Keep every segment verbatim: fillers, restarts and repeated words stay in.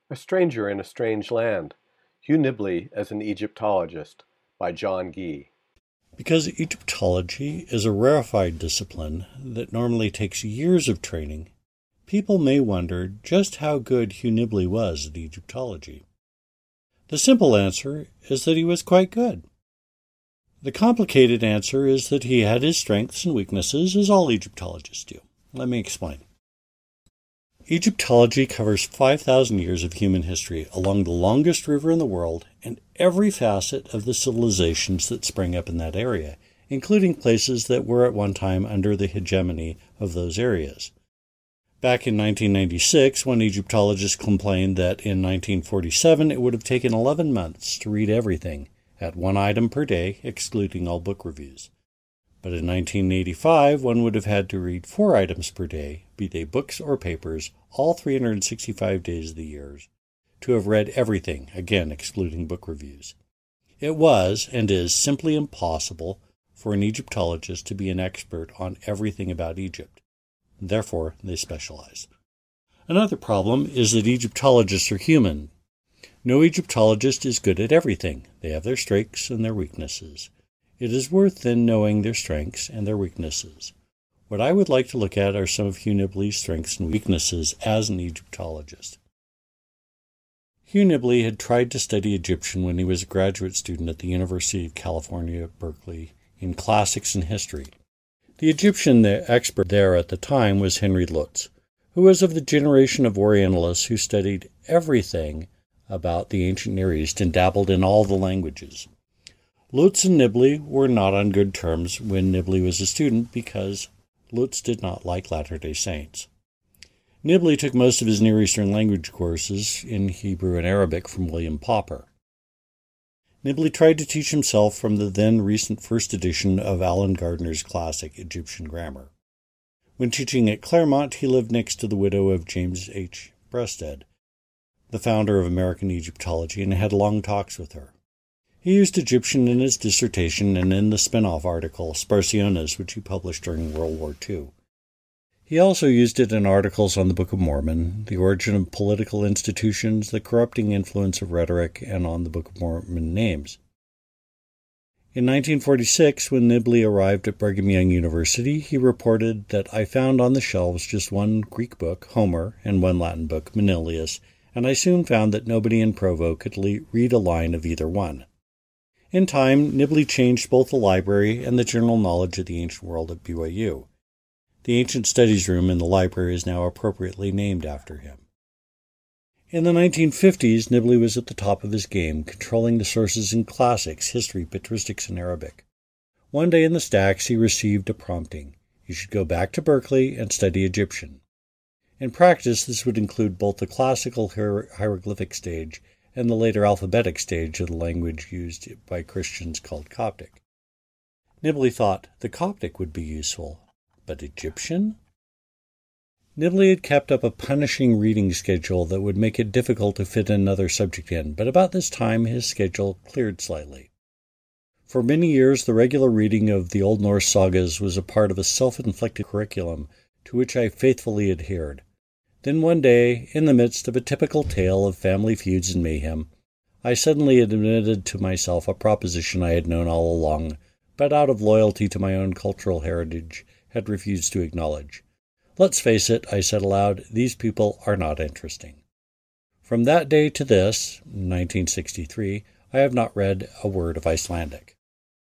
A Stranger in a Strange Land, Hugh Nibley as an Egyptologist, by John Gee. Because Egyptology is a rarefied discipline that normally takes years of training, people may wonder just how good Hugh Nibley was at Egyptology. The simple answer is that he was quite good. The complicated answer is that he had his strengths and weaknesses, as all Egyptologists do. Let me explain. Egyptology covers five thousand years of human history along the longest river in the world and every facet of the civilizations that sprang up in that area, including places that were at one time under the hegemony of those areas. Back in nineteen ninety-six, one Egyptologist complained that in nineteen forty-seven it would have taken eleven months to read everything, at one item per day, excluding all book reviews. But in nineteen eighty-five, one would have had to read four items per day, be they books or papers, all three hundred sixty-five days of the year, to have read everything, again excluding book reviews. It was, and is, simply impossible for an Egyptologist to be an expert on everything about Egypt. Therefore, they specialize. Another problem is that Egyptologists are human. No Egyptologist is good at everything. They have their strengths and their weaknesses. It is worth then knowing their strengths and their weaknesses. What I would like to look at are some of Hugh Nibley's strengths and weaknesses as an Egyptologist. Hugh Nibley had tried to study Egyptian when he was a graduate student at the University of California at Berkeley in classics and history. The Egyptian expert there at the time was Henry Lutz, who was of the generation of Orientalists who studied everything about the ancient Near East and dabbled in all the languages. Lutz and Nibley were not on good terms when Nibley was a student because Lutz did not like Latter-day Saints. Nibley took most of his Near Eastern language courses in Hebrew and Arabic from William Popper. Nibley tried to teach himself from the then recent first edition of Alan Gardner's classic Egyptian grammar. When teaching at Claremont, he lived next to the widow of James H. Breasted, the founder of American Egyptology, and had long talks with her. He used Egyptian in his dissertation and in the spin-off article, Sparsiones, which he published during World War Two. He also used it in articles on the Book of Mormon, the origin of political institutions, the corrupting influence of rhetoric, and on the Book of Mormon names. In nineteen forty-six, when Nibley arrived at Brigham Young University, he reported that I found on the shelves just one Greek book, Homer, and one Latin book, Manilius, and I soon found that nobody in Provo could le- read a line of either one. In time, Nibley changed both the library and the general knowledge of the ancient world at B Y U. The Ancient Studies Room in the library is now appropriately named after him. In the nineteen fifties, Nibley was at the top of his game, controlling the sources in classics, history, patristics, and Arabic. One day in the stacks, he received a prompting. He should go back to Berkeley and study Egyptian. In practice, this would include both the classical hier- hieroglyphic stage and the later alphabetic stage of the language used by Christians called Coptic. Nibley thought the Coptic would be useful, but Egyptian? Nibley had kept up a punishing reading schedule that would make it difficult to fit another subject in, but about this time his schedule cleared slightly. For many years, the regular reading of the Old Norse sagas was a part of a self-inflicted curriculum to which I faithfully adhered. Then one day, in the midst of a typical tale of family feuds and mayhem, I suddenly admitted to myself a proposition I had known all along, but out of loyalty to my own cultural heritage had refused to acknowledge. Let's face it, I said aloud, these people are not interesting. From that day to this, nineteen sixty-three, I have not read a word of Icelandic.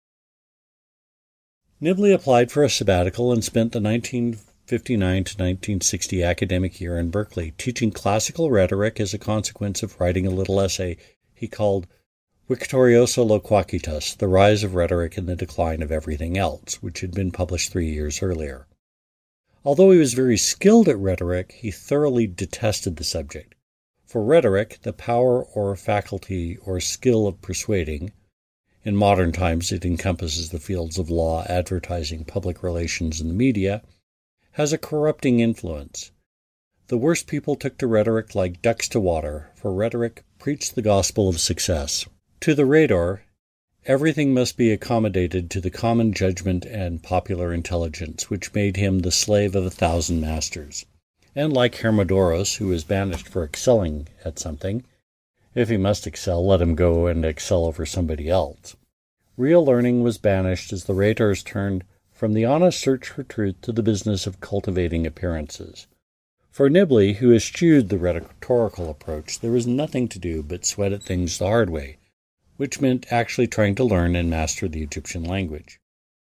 Nibley applied for a sabbatical and spent the nineteen fifty-nine to nineteen sixty academic year in Berkeley, teaching classical rhetoric as a consequence of writing a little essay he called Victorioso Loquacitas, The Rise of Rhetoric and the Decline of Everything Else, which had been published three years earlier. Although he was very skilled at rhetoric, he thoroughly detested the subject. For rhetoric, the power or faculty or skill of persuading, in modern times it encompasses the fields of law, advertising, public relations, and the media, has a corrupting influence. The worst people took to rhetoric like ducks to water, for rhetoric preached the gospel of success. To the rhetor, everything must be accommodated to the common judgment and popular intelligence, which made him the slave of a thousand masters. and like Hermodorus, who was banished for excelling at something, if he must excel, let him go and excel over somebody else. Real learning was banished as the rhetors turned from the honest search for truth to the business of cultivating appearances. For Nibley, who eschewed the rhetorical approach, there was nothing to do but sweat at things the hard way, which meant actually trying to learn and master the Egyptian language.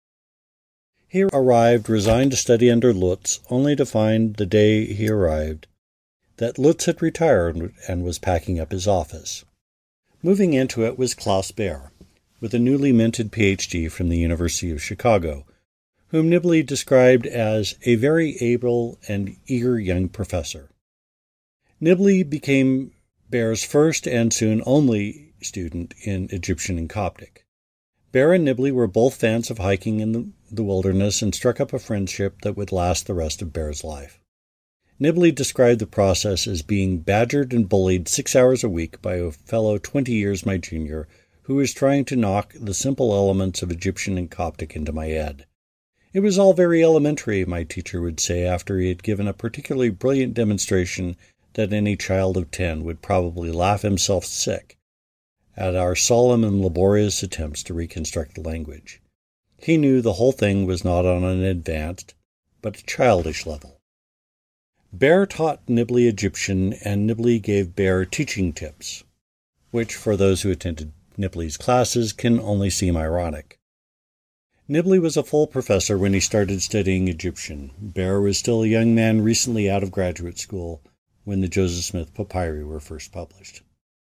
He arrived resigned to study under Lutz, only to find the day he arrived that Lutz had retired and was packing up his office. Moving into it was Klaus Baer, with a newly minted P H D from the University of Chicago, whom Nibley described as a very able and eager young professor. Nibley became Baer's first and soon only student in Egyptian and Coptic. Baer and Nibley were both fans of hiking in the, the wilderness and struck up a friendship that would last the rest of Baer's life. Nibley described the process as being badgered and bullied six hours a week by a fellow twenty years my junior who was trying to knock the simple elements of Egyptian and Coptic into my head. It was all very elementary, my teacher would say after he had given a particularly brilliant demonstration that any child of ten would probably laugh himself sick at our solemn and laborious attempts to reconstruct the language. He knew the whole thing was not on an advanced, but a childish level. Baer taught Nibley Egyptian, and Nibley gave Baer teaching tips, which, for those who attended Nibley's classes, can only seem ironic. Nibley was a full professor when he started studying Egyptian. Baer was still a young man recently out of graduate school when the Joseph Smith papyri were first published.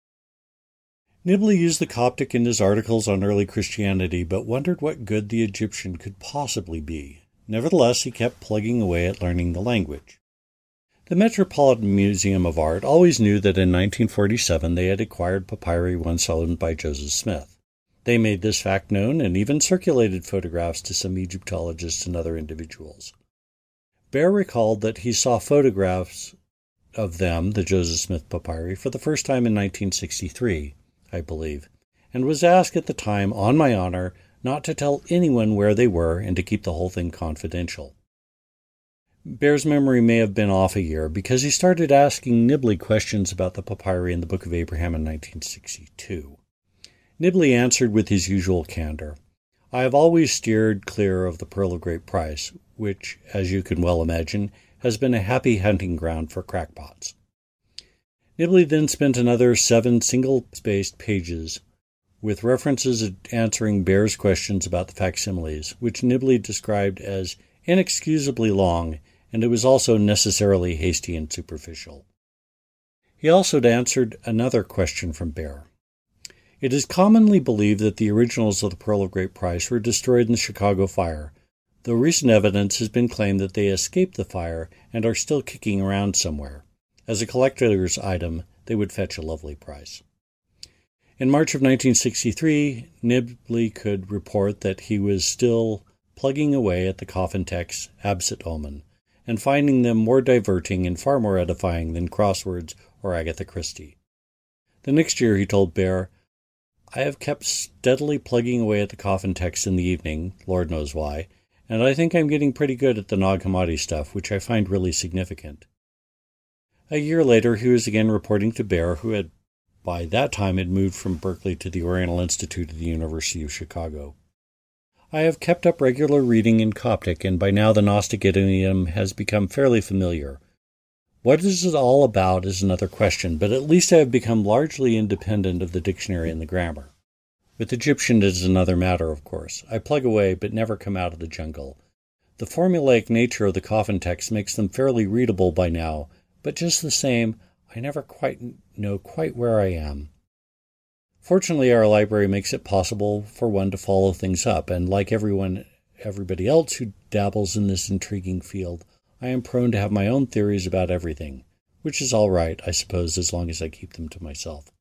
Nibley used the Coptic in his articles on early Christianity, but wondered what good the Egyptian could possibly be. Nevertheless, he kept plugging away at learning the language. The Metropolitan Museum of Art always knew that in nineteen forty-seven they had acquired papyri once owned by Joseph Smith. They made this fact known and even circulated photographs to some Egyptologists and other individuals. Baer recalled that he saw photographs of them, the Joseph Smith papyri, for the first time in nineteen sixty-three, I believe, and was asked at the time, on my honor, not to tell anyone where they were and to keep the whole thing confidential. Baer's memory may have been off a year because he started asking Nibley questions about the papyri in the Book of Abraham in nineteen sixty-two. Nibley answered with his usual candor, "I have always steered clear of the Pearl of Great Price, which, as you can well imagine, has been a happy hunting ground for crackpots." Nibley then spent another seven single-spaced pages with references answering Baer's questions about the facsimiles, which Nibley described as inexcusably long, and it was also necessarily hasty and superficial. He also answered another question from Baer. It is commonly believed that the originals of the Pearl of Great Price were destroyed in the Chicago fire, though recent evidence has been claimed that they escaped the fire and are still kicking around somewhere. As a collector's item, they would fetch a lovely price. In March of nineteen sixty-three, Nibley could report that he was still plugging away at the coffin texts Absit Omen, and finding them more diverting and far more edifying than crosswords or Agatha Christie. The next year he told Baer, "I have kept steadily plugging away at the coffin texts in the evening, Lord knows why, and I think I'm getting pretty good at the Nag Hammadi stuff, which I find really significant." A year later he was again reporting to Baer, who had by that time had moved from Berkeley to the Oriental Institute of the University of Chicago. "I have kept up regular reading in Coptic, and by now the Gnostic idiom has become fairly familiar. What is it all about is another question, but at least I have become largely independent of the dictionary and the grammar. With Egyptian it is another matter, of course. I plug away, but never come out of the jungle. The formulaic nature of the coffin text makes them fairly readable by now, but just the same, I never quite know quite where I am. Fortunately, our library makes it possible for one to follow things up, and like everyone, everybody else who dabbles in this intriguing field, I am prone to have my own theories about everything, which is all right, I suppose, as long as I keep them to myself."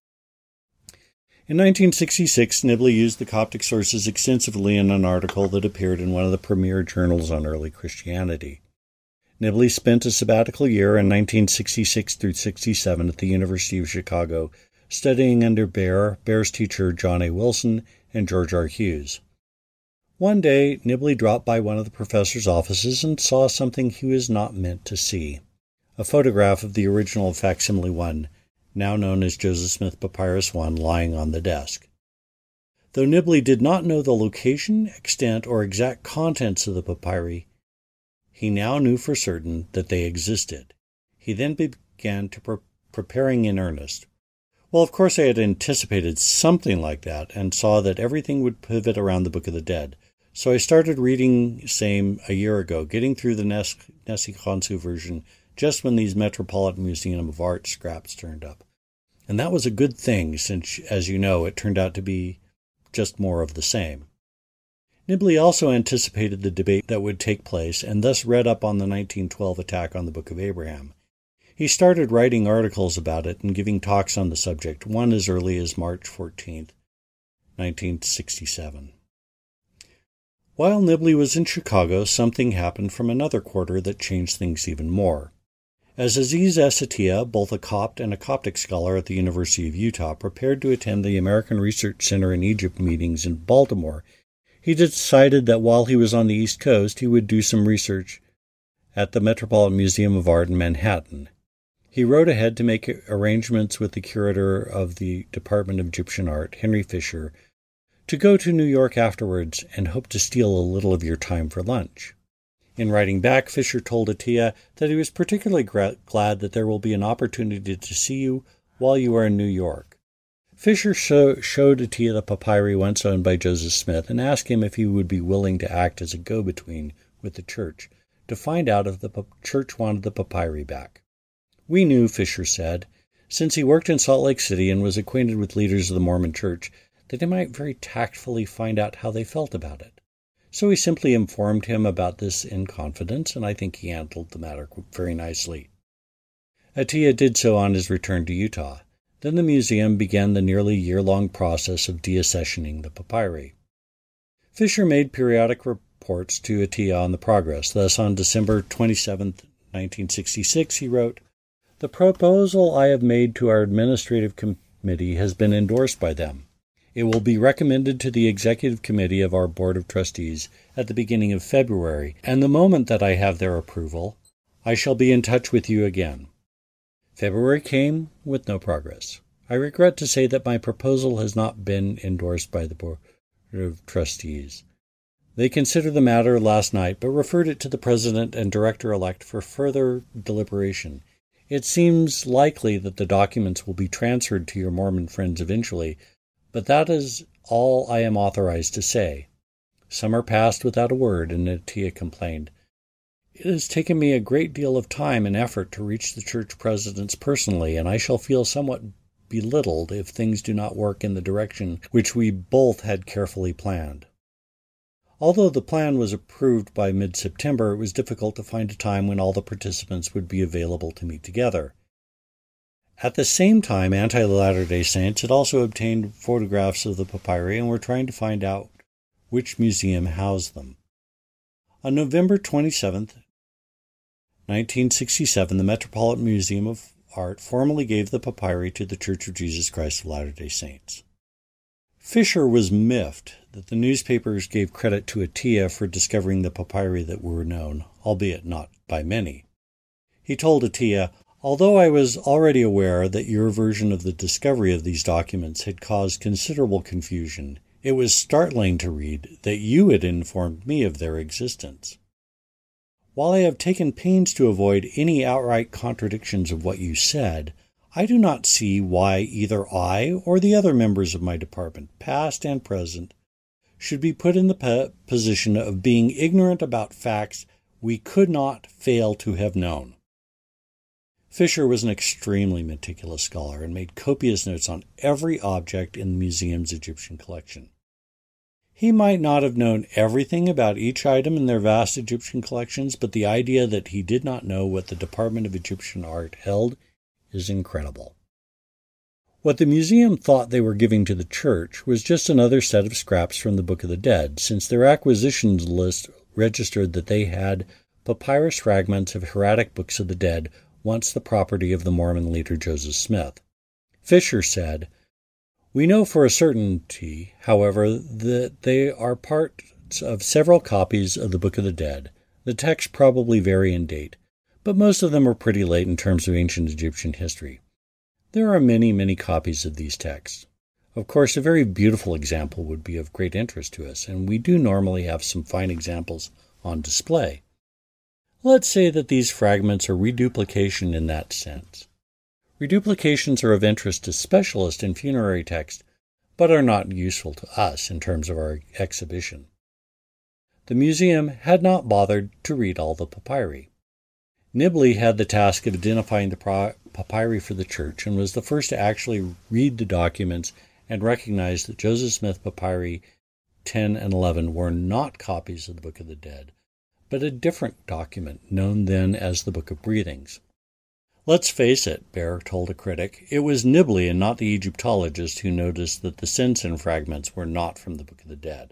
In nineteen sixty-six, Nibley used the Coptic sources extensively in an article that appeared in one of the premier journals on early Christianity. Nibley spent a sabbatical year in nineteen sixty-six through sixty-seven at the University of Chicago, studying under Baer, Baer's teacher John A. Wilson, and George R. Hughes. One day, Nibley dropped by one of the professor's offices and saw something he was not meant to see. a photograph of the original facsimile one, now known as Joseph Smith Papyrus one, lying on the desk. Though Nibley did not know the location, extent, or exact contents of the papyri, he now knew for certain that they existed. He then began to pre- preparing in earnest. Well, of course I had anticipated something like that and saw that everything would pivot around the Book of the Dead. So I started reading same a year ago, getting through the Nes- Nessie Khonshu version just when these Metropolitan Museum of Art scraps turned up. And that was a good thing since, as you know, it turned out to be just more of the same. Nibley also anticipated the debate that would take place and thus read up on the nineteen twelve attack on the Book of Abraham. He started writing articles about it and giving talks on the subject, one as early as March fourteenth, nineteen sixty-seven. While Nibley was in Chicago, something happened from another quarter that changed things even more. As Aziz Asatiya, both a Copt and a Coptic scholar at the University of Utah, prepared to attend the American Research Center in Egypt meetings in Baltimore, he decided that while he was on the East Coast, he would do some research at the Metropolitan Museum of Art in Manhattan. He rode ahead to make arrangements with the curator of the Department of Egyptian Art, Henry Fisher, to go to New York afterwards and hope to steal a little of your time for lunch. In writing back, Fisher told Atiyah that he was particularly gra- glad that there will be an opportunity to see you while you are in New York. Fisher show, showed Atiyah the papyri once owned by Joseph Smith and asked him if he would be willing to act as a go-between with the church to find out if the p- church wanted the papyri back. We knew, Fisher said, since he worked in Salt Lake City and was acquainted with leaders of the Mormon Church, that he might very tactfully find out how they felt about it. So he simply informed him about this in confidence, and I think he handled the matter very nicely. Atiyah did so on his return to Utah. Then the museum began the nearly year-long process of deaccessioning the papyri. Fisher made periodic reports to Atiyah on the progress. Thus, on December twenty-seventh, nineteen sixty-six, he wrote, "The proposal I have made to our administrative committee has been endorsed by them. It will be recommended to the executive committee of our Board of Trustees at the beginning of February, and the moment that I have their approval, I shall be in touch with you again." February came with no progress. I regret to say that my proposal has not been endorsed by the Board of Trustees. They considered the matter last night, but referred it to the President and Director-elect for further deliberation. It seems likely that the documents will be transferred to your Mormon friends eventually, but that is all I am authorized to say. Summer passed without a word, and Atiyah complained, "It has taken me a great deal of time and effort to reach the church presidents personally, and I shall feel somewhat belittled if things do not work in the direction which we both had carefully planned." Although the plan was approved by mid-September, it was difficult to find a time when all the participants would be available to meet together. At the same time, Anti-Latter-day Saints had also obtained photographs of the papyri and were trying to find out which museum housed them. On November twenty-seventh, nineteen sixty-seven, the Metropolitan Museum of Art formally gave the papyri to the Church of Jesus Christ of Latter-day Saints. Fisher was miffed that the newspapers gave credit to Atiyah for discovering the papyri that were known, albeit not by many. He told Atiyah, "Although I was already aware that your version of the discovery of these documents had caused considerable confusion, it was startling to read that you had informed me of their existence. While I have taken pains to avoid any outright contradictions of what you said, I do not see why either I or the other members of my department, past and present, should be put in the pe- position of being ignorant about facts we could not fail to have known." Fisher was an extremely meticulous scholar and made copious notes on every object in the museum's Egyptian collection. He might not have known everything about each item in their vast Egyptian collections, but the idea that he did not know what the Department of Egyptian Art held is incredible. What the museum thought they were giving to the church was just another set of scraps from the Book of the Dead, since their acquisitions list registered that they had papyrus fragments of hieratic books of the dead, once the property of the Mormon leader Joseph Smith. Fisher said, "We know for a certainty, however, that they are parts of several copies of the Book of the Dead. The texts probably vary in date, but most of them are pretty late in terms of ancient Egyptian history. There are many, many copies of these texts. Of course, a very beautiful example would be of great interest to us, and we do normally have some fine examples on display. Let's say that these fragments are reduplication in that sense. Reduplications are of interest to specialists in funerary text, but are not useful to us in terms of our exhibition. The museum had not bothered to read all the papyri. Nibley had the task of identifying the papyri for the church and was the first to actually read the documents and recognize that Joseph Smith papyri ten and eleven were not copies of the Book of the Dead, but a different document known then as the Book of Breathings. Let's face it, Baer told a critic, it was Nibley and not the Egyptologist who noticed that the Sensen fragments were not from the Book of the Dead.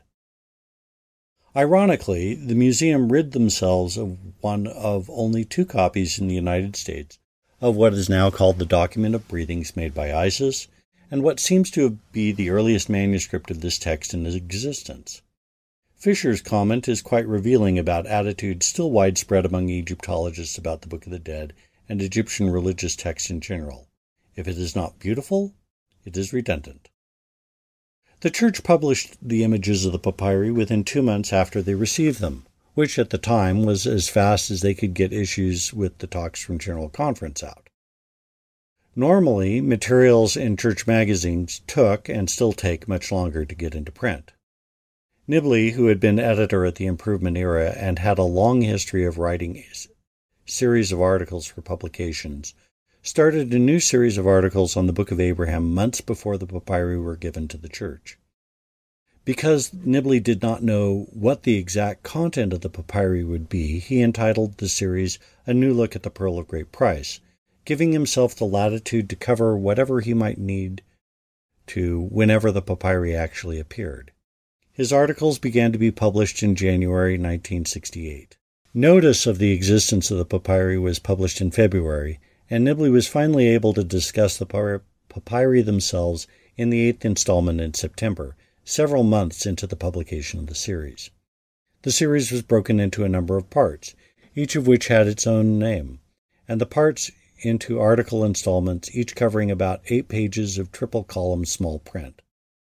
Ironically, the museum rid themselves of one of only two copies in the United States of what is now called the Document of Breathings made by Isis, and what seems to be the earliest manuscript of this text in existence. Fisher's comment is quite revealing about attitudes still widespread among Egyptologists about the Book of the Dead and Egyptian religious texts in general. If it is not beautiful, it is redundant. The church published the images of the papyri within two months after they received them, which at the time was as fast as they could get issues with the Talks from General Conference out. Normally, materials in church magazines took and still take much longer to get into print. Nibley, who had been editor at the Improvement era and had a long history of writing a series of articles for publications, started a new series of articles on the Book of Abraham months before the papyri were given to the church. Because Nibley did not know what the exact content of the papyri would be, he entitled the series A New Look at the Pearl of Great Price, giving himself the latitude to cover whatever he might need to whenever the papyri actually appeared. His articles began to be published in January nineteen sixty-eight. Notice of the existence of the papyri was published in February, and Nibley was finally able to discuss the papyri themselves in the eighth installment in September, several months into the publication of the series. The series was broken into a number of parts, each of which had its own name, and the parts into article installments, each covering about eight pages of triple-column small print.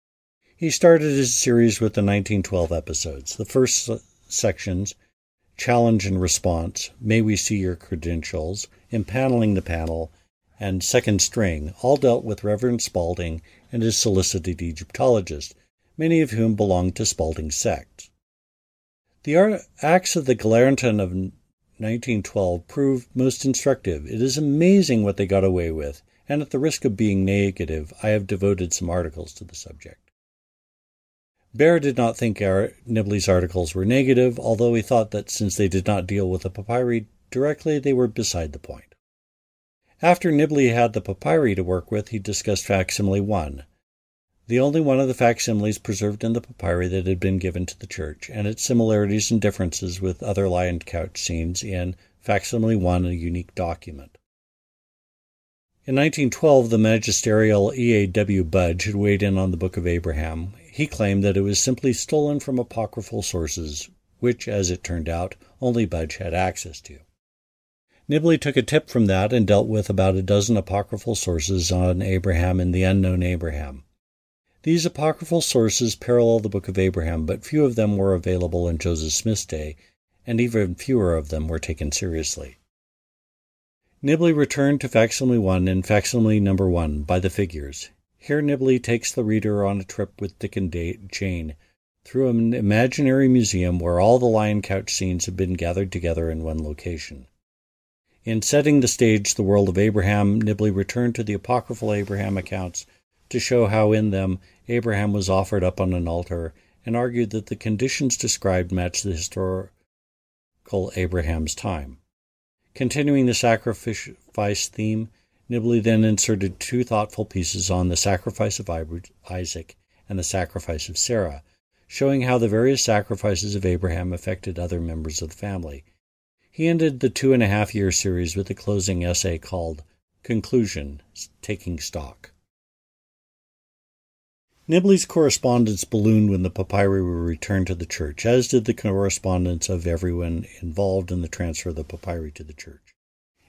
He started his series with the nineteen twelve episodes. The first sections, Challenge and Response, May We See Your Credentials, Impaneling the Panel, and Second String, all dealt with Reverend Spalding and his solicited Egyptologists, many of whom belonged to Spalding's sect. The Acts of the Galeranton of nineteen twelve proved most instructive. It is amazing what they got away with, and at the risk of being negative, I have devoted some articles to the subject. Baer did not think Nibley's articles were negative, although he thought that since they did not deal with the papyri directly, they were beside the point. After Nibley had the papyri to work with, he discussed facsimile one, the only one of the facsimiles preserved in the papyri that had been given to the church, and its similarities and differences with other lion couch scenes in facsimile one, a unique document. In nineteen twelve, the magisterial E A W Budge had weighed in on the Book of Abraham. He claimed that it was simply stolen from apocryphal sources, which, as it turned out, only Budge had access to. Nibley took a tip from that and dealt with about a dozen apocryphal sources on Abraham and the unknown Abraham. These apocryphal sources parallel the Book of Abraham, but few of them were available in Joseph Smith's day, and even fewer of them were taken seriously. Nibley returned to facsimile one and facsimile number one by the figures. Here Nibley takes the reader on a trip with Dick and Jane through an imaginary museum where all the lion couch scenes have been gathered together in one location. In setting the stage, the world of Abraham, Nibley returned to the apocryphal Abraham accounts to show how in them Abraham was offered up on an altar, and argued that the conditions described matched the historical Abraham's time. Continuing the sacrifice theme, Nibley then inserted two thoughtful pieces on the sacrifice of Isaac and the sacrifice of Sarah, showing how the various sacrifices of Abraham affected other members of the family. He ended the two-and-a-half-year series with a closing essay called Conclusion, Taking Stock. Nibley's correspondence ballooned when the papyri were returned to the church, as did the correspondence of everyone involved in the transfer of the papyri to the church.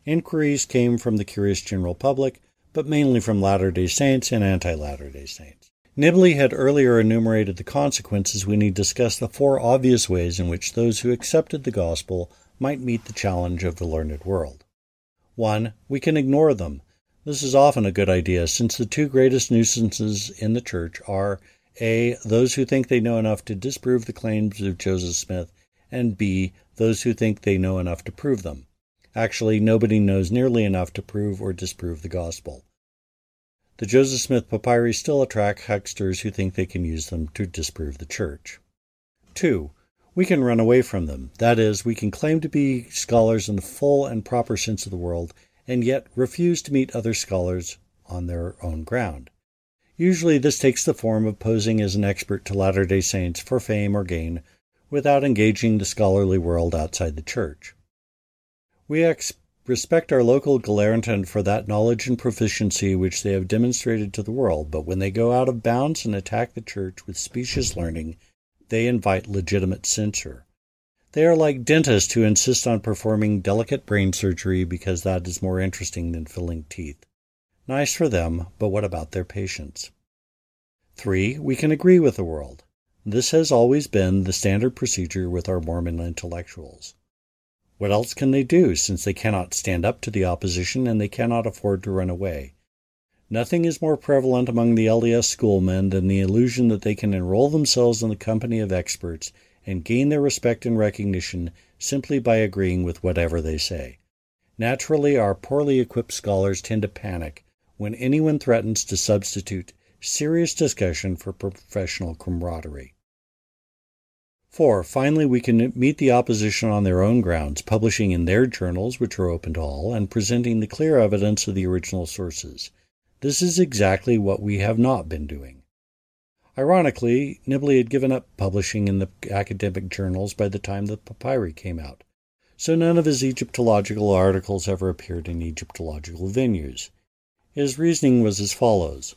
Inquiries came from the curious general public, but mainly from Latter-day Saints and anti-Latter-day Saints. Nibley had earlier enumerated the consequences when he discussed the four obvious ways in which those who accepted the gospel might meet the challenge of the learned world. One, we can ignore them. This is often a good idea, since the two greatest nuisances in the church are A. those who think they know enough to disprove the claims of Joseph Smith, and B. those who think they know enough to prove them. Actually, nobody knows nearly enough to prove or disprove the gospel. The Joseph Smith papyri still attract hucksters who think they can use them to disprove the church. Two, we can run away from them. That is, we can claim to be scholars in the full and proper sense of the world, and yet refuse to meet other scholars on their own ground. Usually this takes the form of posing as an expert to Latter-day Saints for fame or gain, without engaging the scholarly world outside the church. We ex- respect our local Galeritan for that knowledge and proficiency which they have demonstrated to the world, but when they go out of bounds and attack the church with specious learning, they invite legitimate censure. They are like dentists who insist on performing delicate brain surgery because that is more interesting than filling teeth. Nice for them, but what about their patients? Three, we can agree with the world. This has always been the standard procedure with our Mormon intellectuals. What else can they do, since they cannot stand up to the opposition and they cannot afford to run away? Nothing is more prevalent among the L D S schoolmen than the illusion that they can enroll themselves in the company of experts and gain their respect and recognition simply by agreeing with whatever they say. Naturally, our poorly equipped scholars tend to panic when anyone threatens to substitute serious discussion for professional camaraderie. Four, finally, we can meet the opposition on their own grounds, publishing in their journals, which are open to all, and presenting the clear evidence of the original sources. This is exactly what we have not been doing. Ironically, Nibley had given up publishing in the academic journals by the time the papyri came out, so none of his Egyptological articles ever appeared in Egyptological venues. His reasoning was as follows.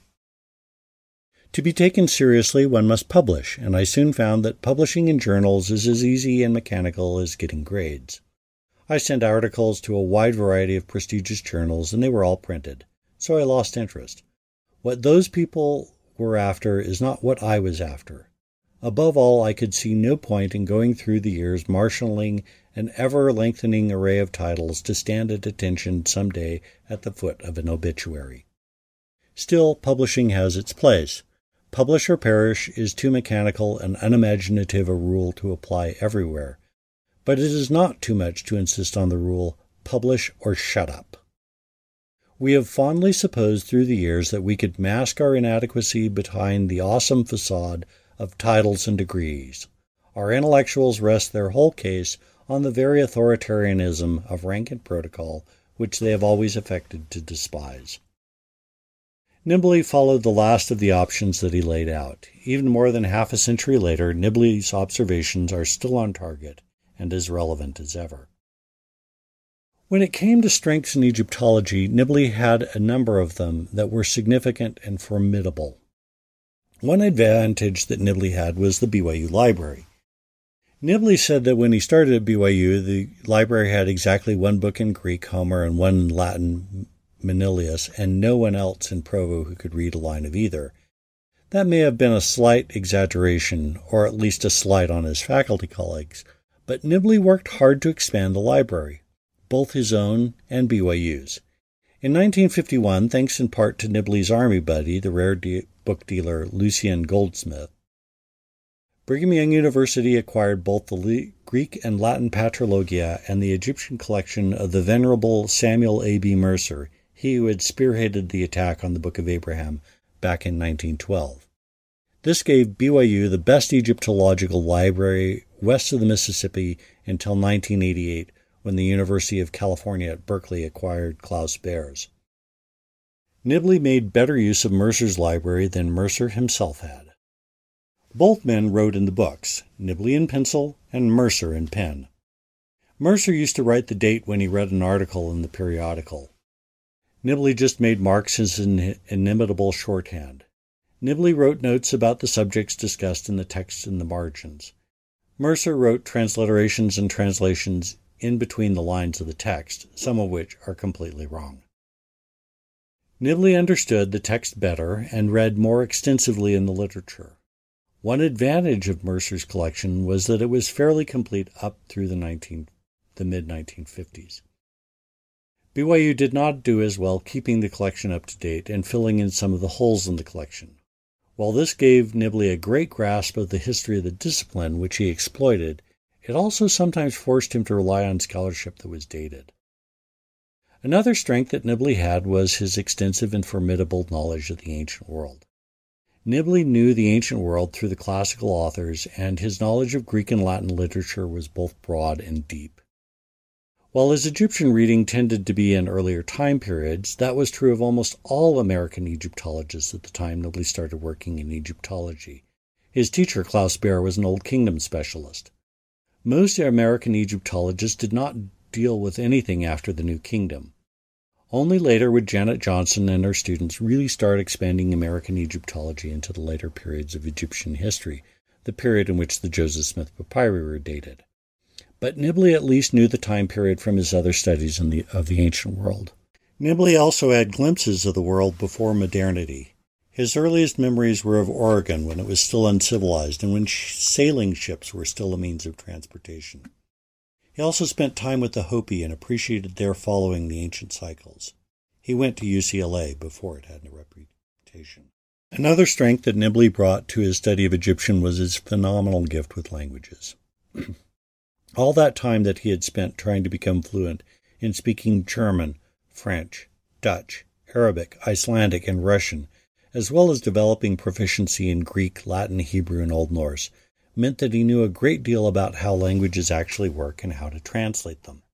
To be taken seriously, one must publish, and I soon found that publishing in journals is as easy and mechanical as getting grades. I sent articles to a wide variety of prestigious journals, and they were all printed, so I lost interest. What those people were after is not what I was after. Above all, I could see no point in going through the years marshalling an ever-lengthening array of titles to stand at attention some day at the foot of an obituary. Still, publishing has its place. Publish or perish is too mechanical and unimaginative a rule to apply everywhere, but it is not too much to insist on the rule, publish or shut up. We have fondly supposed through the years that we could mask our inadequacy behind the awesome facade of titles and degrees. Our intellectuals rest their whole case on the very authoritarianism of rank and protocol which they have always affected to despise. Nibley followed the last of the options that he laid out. Even more than half a century later, Nibley's observations are still on target and as relevant as ever. When it came to strengths in Egyptology, Nibley had a number of them that were significant and formidable. One advantage that Nibley had was the B Y U library. Nibley said that when he started at B Y U, the library had exactly one book in Greek, Homer, and one in Latin, Manilius, and no one else in Provo who could read a line of either. That may have been a slight exaggeration, or at least a slight on his faculty colleagues, but Nibley worked hard to expand the library, both his own and B Y U's. In nineteen fifty-one, thanks in part to Nibley's army buddy, the rare de- book dealer Lucian Goldsmith, Brigham Young University acquired both the Le- Greek and Latin Patrologia and the Egyptian collection of the Venerable Samuel A B Mercer, he who had spearheaded the attack on the Book of Abraham back in nineteen twelve. This gave B Y U the best Egyptological library west of the Mississippi until nineteen eighty-eight, when the University of California at Berkeley acquired Klaus Behr's. Nibley made better use of Mercer's library than Mercer himself had. Both men wrote in the books, Nibley in pencil and Mercer in pen. Mercer used to write the date when he read an article in the periodical. Nibley just made marks his inimitable shorthand. Nibley wrote notes about the subjects discussed in the text in the margins. Mercer wrote transliterations and translations in between the lines of the text, some of which are completely wrong. Nibley understood the text better and read more extensively in the literature. One advantage of Mercer's collection was that it was fairly complete up through the, nineteen, the mid nineteen fifties. B Y U did not do as well keeping the collection up to date and filling in some of the holes in the collection. While this gave Nibley a great grasp of the history of the discipline, which he exploited, it also sometimes forced him to rely on scholarship that was dated. Another strength that Nibley had was his extensive and formidable knowledge of the ancient world. Nibley knew the ancient world through the classical authors, and his knowledge of Greek and Latin literature was both broad and deep. While his Egyptian reading tended to be in earlier time periods, that was true of almost all American Egyptologists at the time Nibley started working in Egyptology. His teacher, Klaus Baer, was an Old Kingdom specialist. Most American Egyptologists did not deal with anything after the New Kingdom. Only later would Janet Johnson and her students really start expanding American Egyptology into the later periods of Egyptian history, the period in which the Joseph Smith papyri were dated. But Nibley at least knew the time period from his other studies in the, of the ancient world. Nibley also had glimpses of the world before modernity. His earliest memories were of Oregon when it was still uncivilized and when sh- sailing ships were still a means of transportation. He also spent time with the Hopi and appreciated their following the ancient cycles. He went to U C L A before it had a reputation. Another strength that Nibley brought to his study of Egyptian was his phenomenal gift with languages. All that time that he had spent trying to become fluent in speaking German, French, Dutch, Arabic, Icelandic, and Russian, as well as developing proficiency in Greek, Latin, Hebrew, and Old Norse, meant that he knew a great deal about how languages actually work and how to translate them.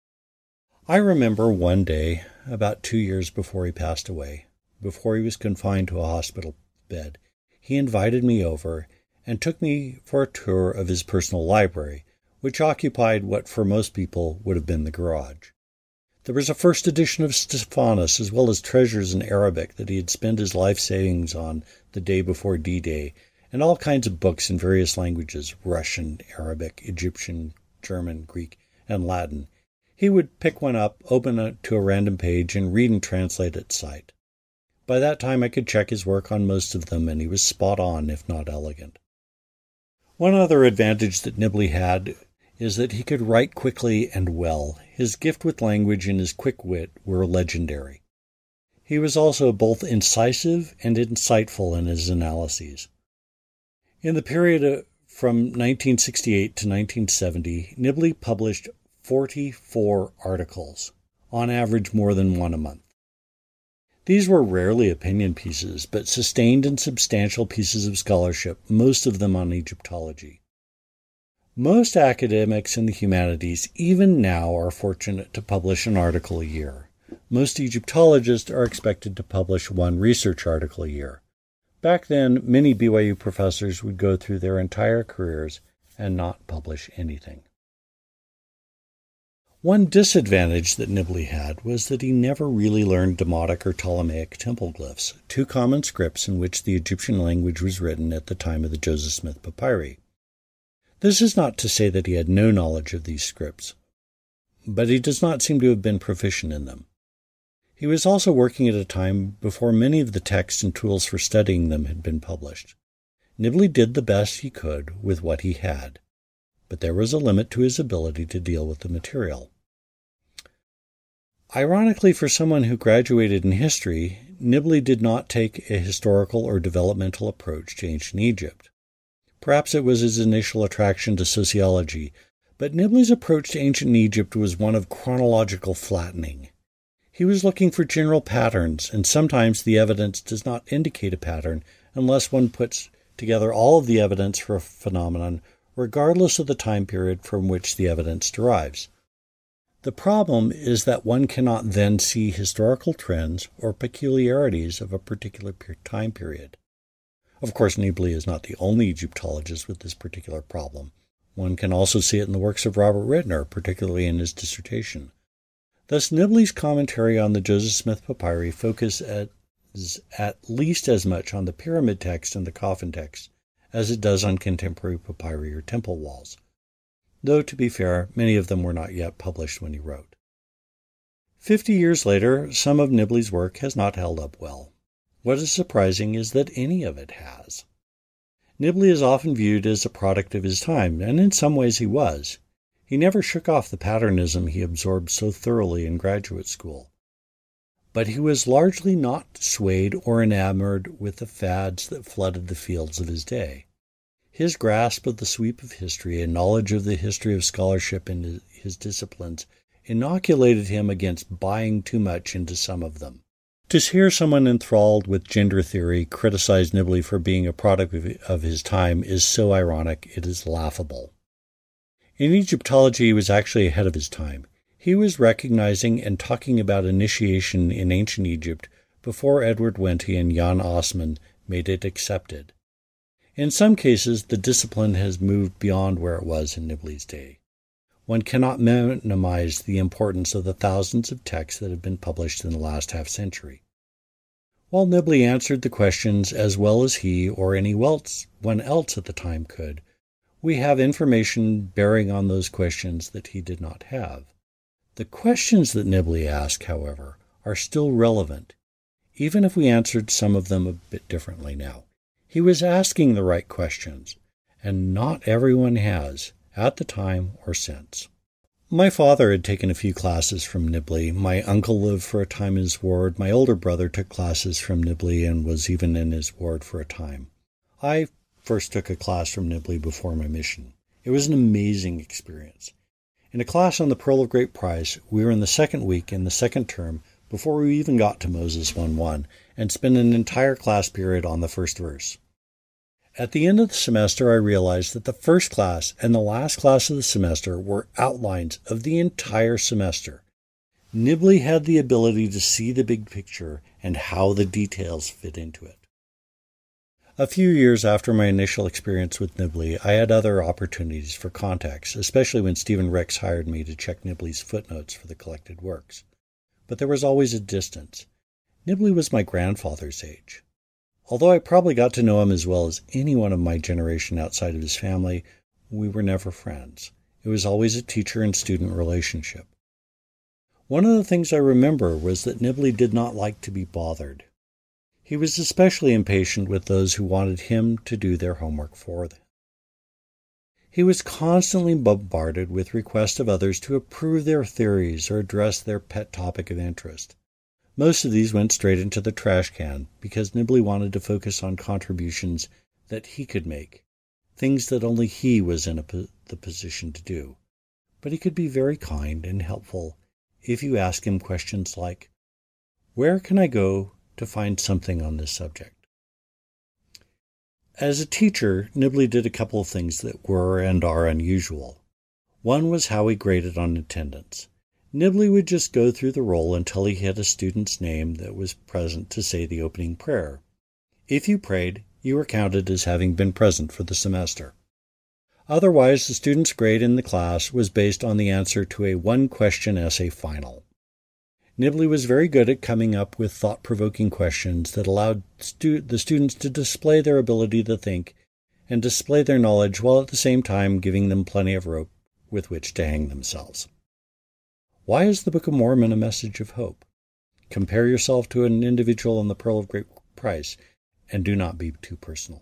I remember one day, about two years before he passed away, before he was confined to a hospital bed, he invited me over and took me for a tour of his personal library, which occupied what for most people would have been the garage. There was a first edition of Stephanus, as well as treasures in Arabic that he had spent his life savings on the day before D-Day, and all kinds of books in various languages, Russian, Arabic, Egyptian, German, Greek, and Latin. He would pick one up, open it to a random page, and read and translate at sight. By that time I could check his work on most of them, and he was spot on, if not elegant. One other advantage that Nibley had is that he could write quickly and well. His gift with language and his quick wit were legendary. He was also both incisive and insightful in his analyses. In the period from nineteen sixty-eight to nineteen seventy, Nibley published forty-four articles, on average more than one a month. These were rarely opinion pieces, but sustained and substantial pieces of scholarship, most of them on Egyptology. Most academics in the humanities, even now, are fortunate to publish an article a year. Most Egyptologists are expected to publish one research article a year. Back then, many B Y U professors would go through their entire careers and not publish anything. One disadvantage that Nibley had was that he never really learned Demotic or Ptolemaic temple glyphs, two common scripts in which the Egyptian language was written at the time of the Joseph Smith papyri. This is not to say that he had no knowledge of these scripts, but he does not seem to have been proficient in them. He was also working at a time before many of the texts and tools for studying them had been published. Nibley did the best he could with what he had, but there was a limit to his ability to deal with the material. Ironically, for someone who graduated in history, Nibley did not take a historical or developmental approach to ancient Egypt. Perhaps it was his initial attraction to sociology, but Nibley's approach to ancient Egypt was one of chronological flattening. He was looking for general patterns, and sometimes the evidence does not indicate a pattern unless one puts together all of the evidence for a phenomenon, regardless of the time period from which the evidence derives. The problem is that one cannot then see historical trends or peculiarities of a particular time period. Of course, Nibley is not the only Egyptologist with this particular problem. One can also see it in the works of Robert Rittner, particularly in his dissertation. Thus, Nibley's commentary on the Joseph Smith papyri focuses at least as much on the pyramid text and the coffin text as it does on contemporary papyri or temple walls. though to be fair, many of them were not yet published when he wrote. Fifty years later, some of Nibley's work has not held up well. What is surprising is that any of it has. Nibley is often viewed as a product of his time, and in some ways he was. He never shook off the patternism he absorbed so thoroughly in graduate school. But he was largely not swayed or enamored with the fads that flooded the fields of his day. His grasp of the sweep of history and knowledge of the history of scholarship in his disciplines inoculated him against buying too much into some of them. To hear someone enthralled with gender theory criticize Nibley for being a product of his time is so ironic it is laughable. In Egyptology, he was actually ahead of his time. He was recognizing and talking about initiation in ancient Egypt before Edward Wente and Jan Assmann made it accepted. In some cases, the discipline has moved beyond where it was in Nibley's day. One cannot minimize the importance of the thousands of texts that have been published in the last half-century. While Nibley answered the questions as well as he or anyone else at the time could, we have information bearing on those questions that he did not have. The questions that Nibley asked, however, are still relevant, even if we answered some of them a bit differently now. He was asking the right questions, and not everyone has, at the time or since. My father had taken a few classes from Nibley. My uncle lived for a time in his ward. My older brother took classes from Nibley and was even in his ward for a time. I first took a class from Nibley before my mission. It was an amazing experience. In a class on the Pearl of Great Price, we were in the second week in the second term before we even got to Moses one one, and spent an entire class period on the first verse. At the end of the semester, I realized that the first class and the last class of the semester were outlines of the entire semester. Nibley had the ability to see the big picture and how the details fit into it. A few years after my initial experience with Nibley, I had other opportunities for contacts, especially when Stephen Ricks hired me to check Nibley's footnotes for the collected works. But there was always a distance. Nibley was my grandfather's age. Although I probably got to know him as well as anyone of my generation outside of his family, we were never friends. It was always a teacher and student relationship. One of the things I remember was that Nibley did not like to be bothered. He was especially impatient with those who wanted him to do their homework for them. He was constantly bombarded with requests of others to approve their theories or address their pet topic of interest. Most of these went straight into the trash can because Nibley wanted to focus on contributions that he could make, things that only he was in a po- the position to do. But he could be very kind and helpful if you ask him questions like, "Where can I go to find something on this subject?" As a teacher, Nibley did a couple of things that were and are unusual. One was how he graded on attendance. Nibley would just go through the roll until he hit a student's name that was present to say the opening prayer. If you prayed, you were counted as having been present for the semester. Otherwise, the student's grade in the class was based on the answer to a one-question essay final. Nibley was very good at coming up with thought-provoking questions that allowed stu- the students to display their ability to think and display their knowledge while at the same time giving them plenty of rope with which to hang themselves. Why is the Book of Mormon a message of hope? Compare yourself to an individual on the Pearl of Great Price, and do not be too personal.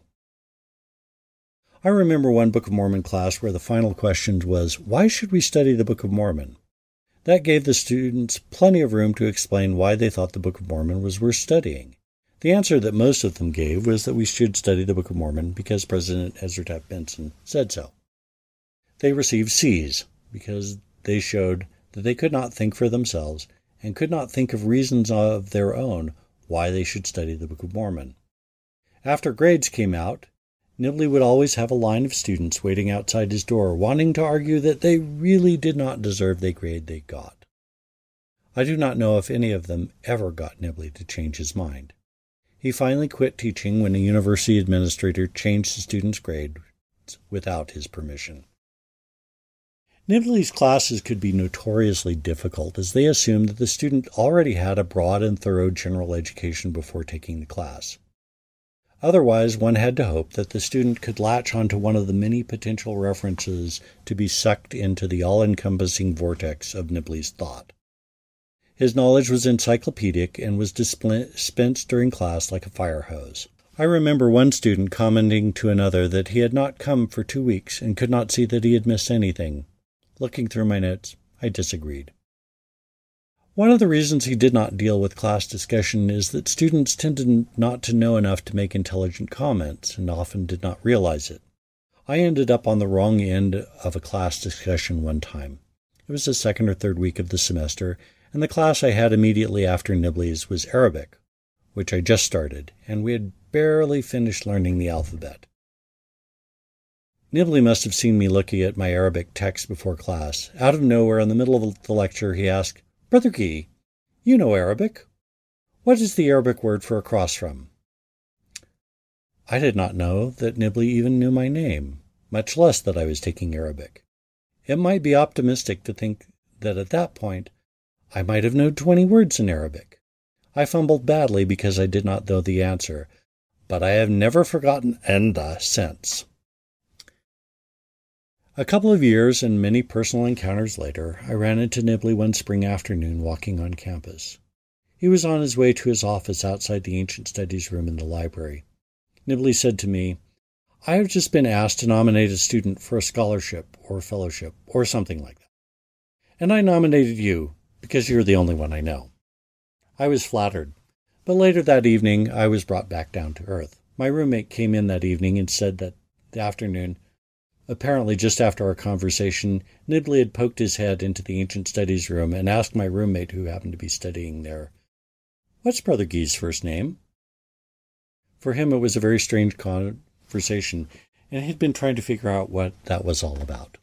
I remember one Book of Mormon class where the final question was, why should we study the Book of Mormon? That gave the students plenty of room to explain why they thought the Book of Mormon was worth studying. The answer that most of them gave was that we should study the Book of Mormon because President Ezra Taft Benson said so. They received C's because they showed that they could not think for themselves and could not think of reasons of their own why they should study the Book of Mormon. After grades came out, Nibley would always have a line of students waiting outside his door, wanting to argue that they really did not deserve the grade they got. I do not know if any of them ever got Nibley to change his mind. He finally quit teaching when a university administrator changed the students' grades without his permission. Nibley's classes could be notoriously difficult as they assumed that the student already had a broad and thorough general education before taking the class. Otherwise, one had to hope that the student could latch onto one of the many potential references to be sucked into the all-encompassing vortex of Nibley's thought. His knowledge was encyclopedic and was dispensed during class like a fire hose. I remember one student commenting to another that he had not come for two weeks and could not see that he had missed anything. Looking through my notes, I disagreed. One of the reasons he did not deal with class discussion is that students tended not to know enough to make intelligent comments and often did not realize it. I ended up on the wrong end of a class discussion one time. It was the second or third week of the semester, and the class I had immediately after Nibley's was Arabic, which I just started, and we had barely finished learning the alphabet. Nibley must have seen me looking at my Arabic text before class. Out of nowhere, in the middle of the lecture, he asked, "Brother Guy, you know Arabic. What is the Arabic word for across from?" I did not know that Nibley even knew my name, much less that I was taking Arabic. It might be optimistic to think that at that point I might have known twenty words in Arabic. I fumbled badly because I did not know the answer, but I have never forgotten enda since. A couple of years and many personal encounters later, I ran into Nibley one spring afternoon walking on campus. He was on his way to his office outside the Ancient Studies room in the library. Nibley said to me, "I have just been asked to nominate a student for a scholarship or fellowship or something like that. And I nominated you because you're the only one I know." I was flattered, but later that evening I was brought back down to earth. My roommate came in that evening and said that the afternoon, apparently just after our conversation, Nibley had poked his head into the Ancient Studies room and asked my roommate, who happened to be studying there, "What's Brother Guy's first name?" For him it was a very strange conversation, and he'd been trying to figure out what that was all about.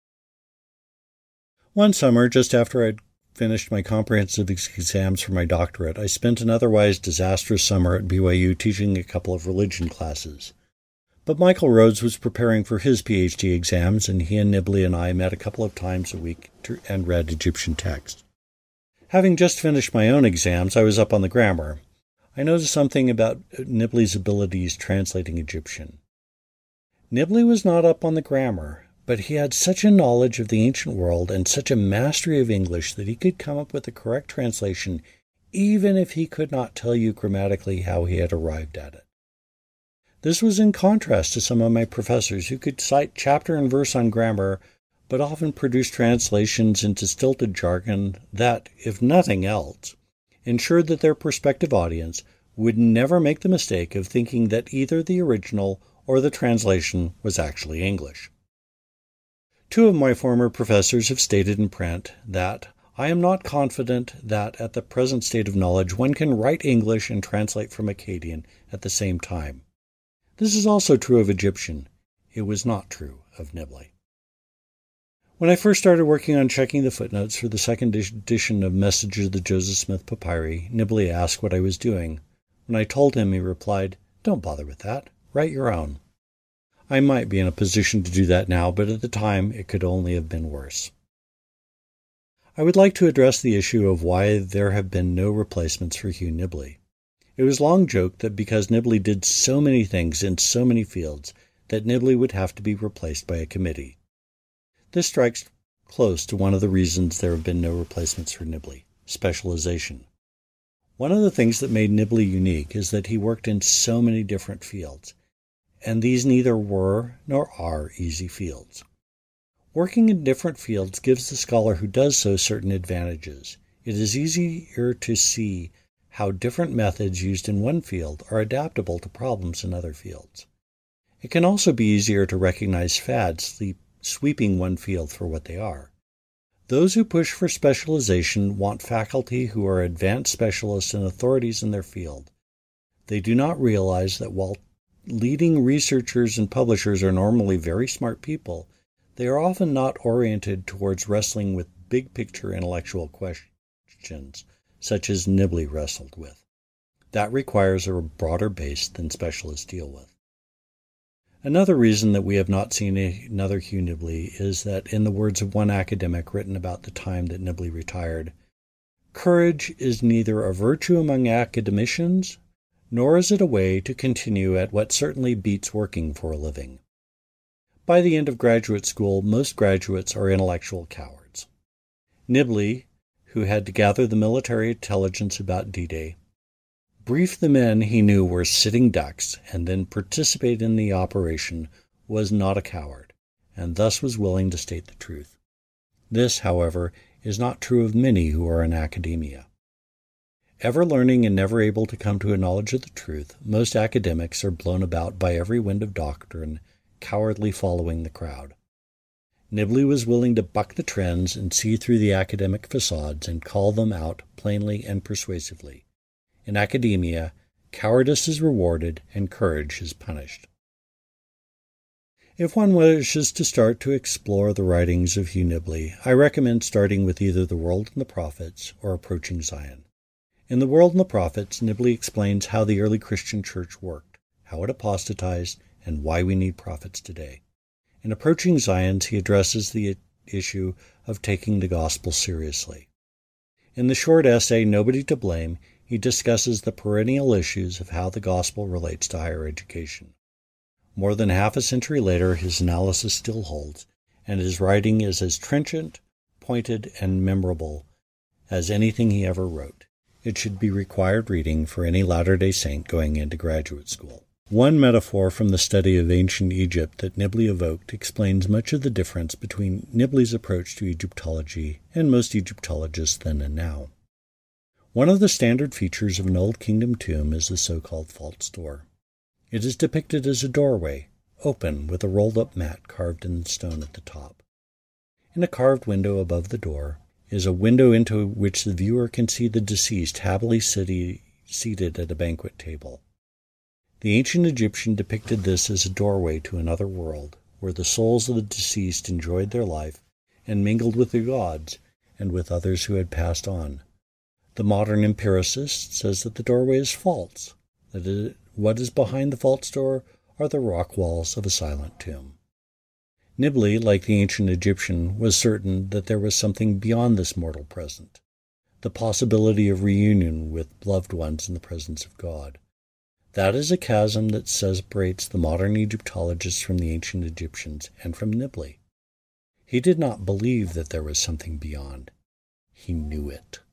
One summer, just after I'd finished my comprehensive exams for my doctorate, I spent an otherwise disastrous summer at B Y U teaching a couple of religion classes. But Michael Rhodes was preparing for his P H D exams, and he and Nibley and I met a couple of times a week to, and read Egyptian text. Having just finished my own exams, I was up on the grammar. I noticed something about Nibley's abilities translating Egyptian. Nibley was not up on the grammar, but he had such a knowledge of the ancient world and such a mastery of English that he could come up with the correct translation, even if he could not tell you grammatically how he had arrived at it. This was in contrast to some of my professors who could cite chapter and verse on grammar, but often produced translations into stilted jargon that, if nothing else, ensured that their prospective audience would never make the mistake of thinking that either the original or the translation was actually English. Two of my former professors have stated in print that I am not confident that at the present state of knowledge one can write English and translate from Akkadian at the same time. This is also true of Egyptian. It was not true of Nibley. When I first started working on checking the footnotes for the second edition of Messages of the Joseph Smith Papyri, Nibley asked what I was doing. When I told him, he replied, "Don't bother with that. Write your own." I might be in a position to do that now, but at the time it could only have been worse. I would like to address the issue of why there have been no replacements for Hugh Nibley. It was long joked that because Nibley did so many things in so many fields, that Nibley would have to be replaced by a committee. This strikes close to one of the reasons there have been no replacements for Nibley: specialization. One of the things that made Nibley unique is that he worked in so many different fields, and these neither were nor are easy fields. Working in different fields gives the scholar who does so certain advantages. It is easier to see how different methods used in one field are adaptable to problems in other fields. It can also be easier to recognize fads sweeping one field for what they are. Those who push for specialization want faculty who are advanced specialists and authorities in their field. They do not realize that while leading researchers and publishers are normally very smart people, they are often not oriented towards wrestling with big-picture intellectual questions, such as Nibley wrestled with. That requires a broader base than specialists deal with. Another reason that we have not seen another Hugh Nibley is that, in the words of one academic written about the time that Nibley retired, "Courage is neither a virtue among academicians nor is it a way to continue at what certainly beats working for a living. By the end of graduate school, most graduates are intellectual cowards. Nibley, who had to gather the military intelligence about D-Day, brief the men he knew were sitting ducks, and then participate in the operation, was not a coward, and thus was willing to state the truth. This, however, is not true of many who are in academia. Ever learning and never able to come to a knowledge of the truth, most academics are blown about by every wind of doctrine, cowardly following the crowd. Nibley was willing to buck the trends and see through the academic facades and call them out plainly and persuasively. In academia, cowardice is rewarded and courage is punished. If one wishes to start to explore the writings of Hugh Nibley, I recommend starting with either The World and the Prophets or Approaching Zion. In The World and the Prophets, Nibley explains how the early Christian church worked, how it apostatized, and why we need prophets today. In Approaching Zion, he addresses the issue of taking the gospel seriously. In the short essay, Nobody to Blame, he discusses the perennial issues of how the gospel relates to higher education. More than half a century later, his analysis still holds, and his writing is as trenchant, pointed, and memorable as anything he ever wrote. It should be required reading for any Latter-day Saint going into graduate school. One metaphor from the study of ancient Egypt that Nibley evoked explains much of the difference between Nibley's approach to Egyptology and most Egyptologists then and now. One of the standard features of an Old Kingdom tomb is the so-called false door. It is depicted as a doorway, open with a rolled-up mat carved in stone at the top. In a carved window above the door is a window into which the viewer can see the deceased happily city, seated at a banquet table. The ancient Egyptian depicted this as a doorway to another world, where the souls of the deceased enjoyed their life and mingled with the gods and with others who had passed on. The modern empiricist says that the doorway is false, that it, what is behind the false door are the rock walls of a silent tomb. Nibley, like the ancient Egyptian, was certain that there was something beyond this mortal present, the possibility of reunion with loved ones in the presence of God. That is a chasm that separates the modern Egyptologists from the ancient Egyptians and from Nibley. He did not believe that there was something beyond. He knew it.